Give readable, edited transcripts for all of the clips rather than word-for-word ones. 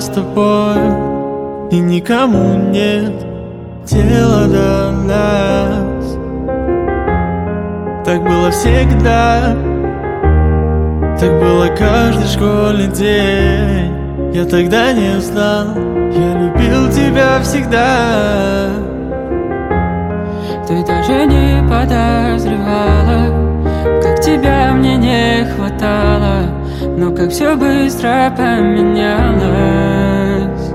тобой, и никому нет дела до нас. Так было всегда, так было каждый школьный день. Я тогда не знал, я любил тебя всегда. Ты даже не подозревала, как тебя мне не хватало, но как все быстро поменялось.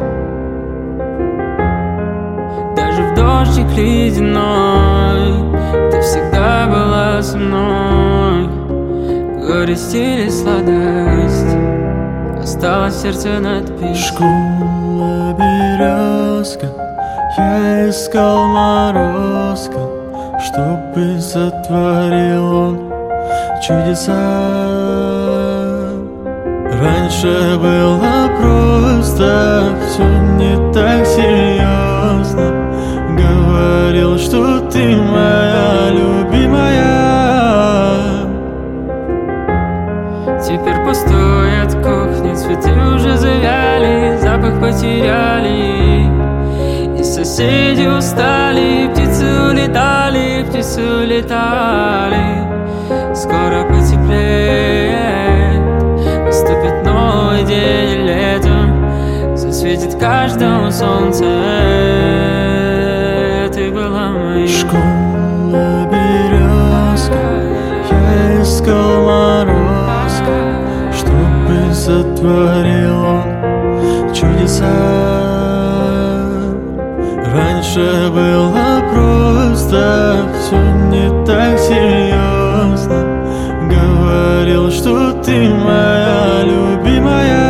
Даже в дождик ледяной ты всегда была со мной. Горесть или сладость осталось в сердце надпись. Школа, березка, я искал морозка, чтобы сотворил он чудеса. Раньше было просто, все не так серьезно. Говорил, что ты моя любимая. Теперь пустует кухня, цветы уже завяли, запах потеряли, и соседи устали, птицы улетали, птицы улетали. Скоро потеплеет, наступит новый день, и летом засветит каждому солнце. Ты была моей. Школа, березка, я искал морозка, чтобы сотворил он чудеса. Раньше было просто, все не так серьезно. Говорил, что ты моя любимая.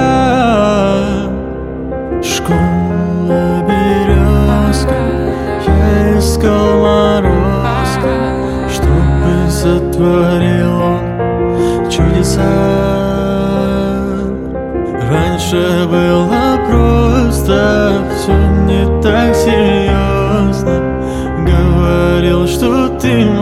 Школа, березка, я искал морозка, чтобы сотворил он чудеса. Раньше было просто, все не так серьезно. Говорил, что ты